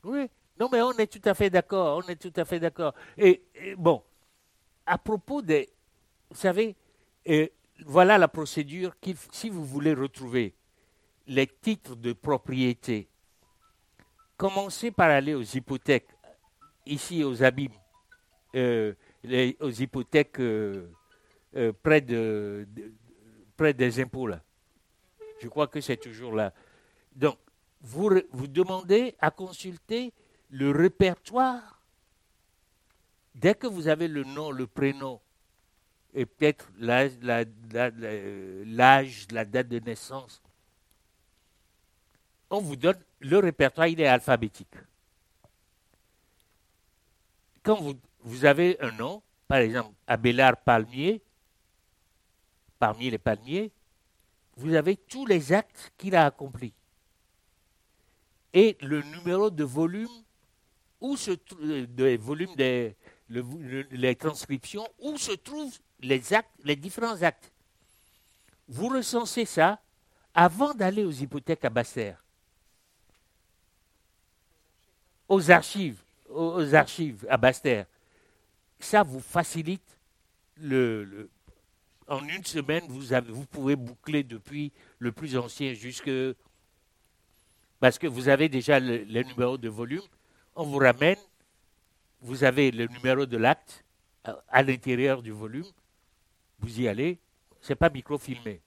Oui. Non, mais on est tout à fait d'accord. On est tout à fait d'accord. Et bon, à propos des. Vous savez, euh, voilà la procédure si vous voulez retrouver les titres de propriété, commencez par aller aux hypothèques, ici aux abîmes, euh, aux hypothèques près des impôts là. Je crois que c'est toujours là. Donc, vous demandez à consulter le répertoire. Dès que vous avez le nom, le prénom et peut-être l'âge, la date de naissance, on vous donne le répertoire, il est alphabétique. Quand vous avez un nom, par exemple Abélard Palmier, parmi les palmiers, vous avez tous les actes qu'il a accomplis et le numéro de volume où se des volumes les transcriptions où se trouvent les actes, les différents actes. Vous recensez ça avant d'aller aux hypothèques à Basse-Terre, aux archives à Basse-Terre. Ça vous facilite en une semaine, vous pouvez boucler depuis le plus ancien jusque parce que vous avez déjà le numéro de volume. On vous ramène, vous avez le numéro de l'acte à l'intérieur du volume. Vous y allez. C'est pas microfilmé.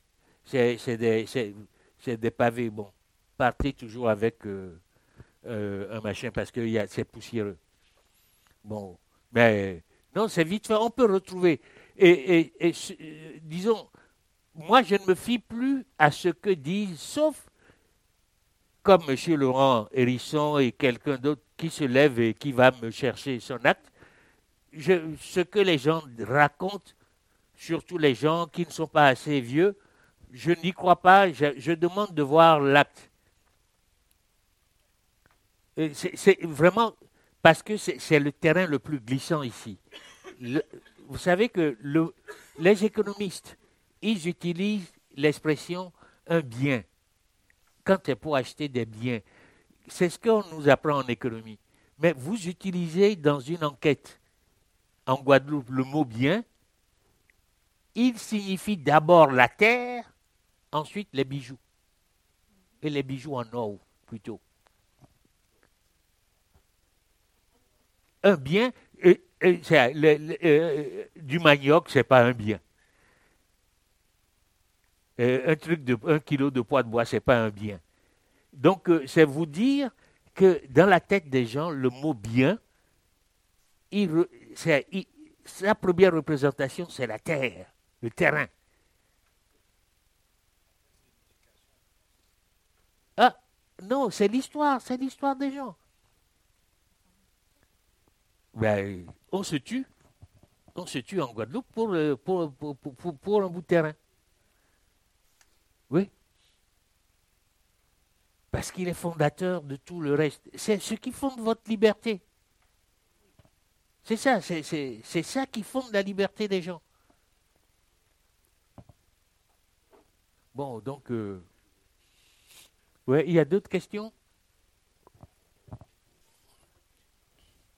C'est des pavés. Bon, partez toujours avec un machin parce que c'est poussiéreux. Bon, mais non, c'est vite fait. On peut retrouver. Disons, moi, je ne me fie plus à ce que disent, sauf comme M. Laurent Hérisson et quelqu'un d'autre qui se lève et qui va me chercher son acte. Ce que les gens racontent, surtout les gens qui ne sont pas assez vieux, je n'y crois pas. Je demande de voir l'acte. C'est vraiment parce que c'est le terrain le plus glissant ici. Le- vous savez que les économistes, ils utilisent l'expression un bien quand c'est pour acheter des biens. C'est ce qu'on nous apprend en économie. Mais vous utilisez dans une enquête en Guadeloupe le mot bien, il signifie d'abord la terre, ensuite les bijoux. Et les bijoux en or plutôt. Un bien, du manioc, c'est pas un bien. Un truc de 1 kilo de poids de bois, c'est pas un bien. Donc, c'est vous dire que dans la tête des gens, le mot bien, il, sa première représentation, c'est la terre, le terrain. Ah, non, c'est l'histoire des gens. Ben, on se tue en Guadeloupe pour un bout de terrain. Oui, parce qu'il est fondateur de tout le reste. C'est ce qui fonde votre liberté. C'est ça, c'est ça qui fonde la liberté des gens. Bon, donc, ouais, il y a d'autres questions?